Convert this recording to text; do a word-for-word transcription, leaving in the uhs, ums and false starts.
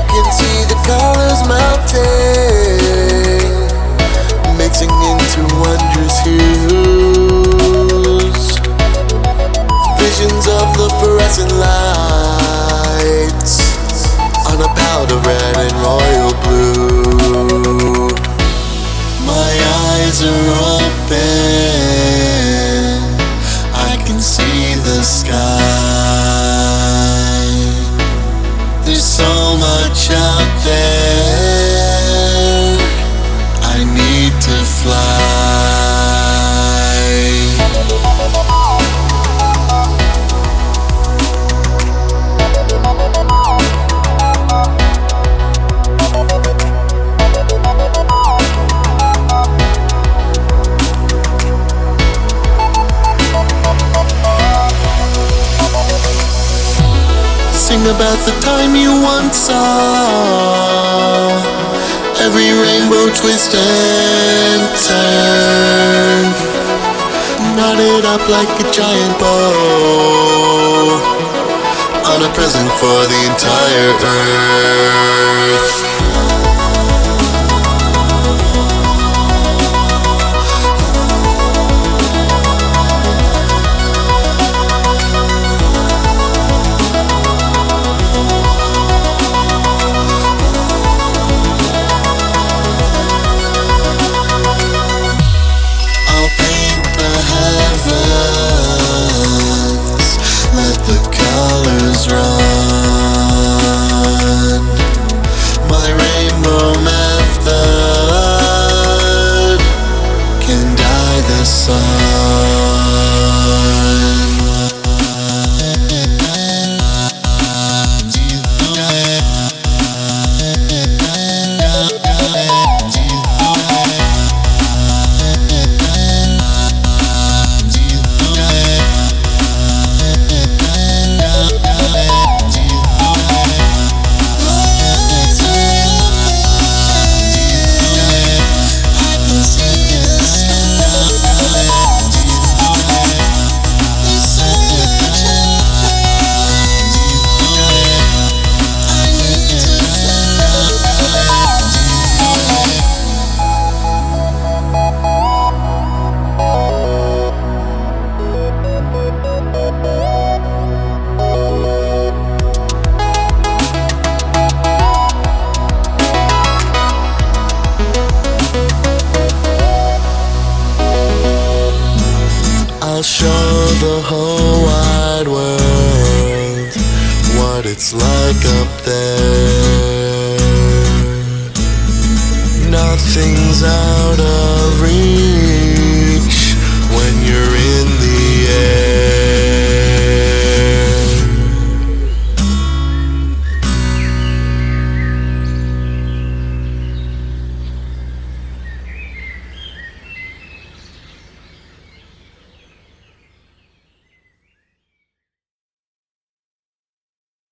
can see the colors melting, mixing into wondrous hues. Visions of the fluorescent lights on a powder red and royal blue. My eyes are open, I can see the sky. There's so much out there, I need to fly. Sing about the time you once saw every rainbow twist and turn, knotted up like a giant bow on a present for the entire earth. I'll show the whole wide world what it's like up there. Nothing's out of reach.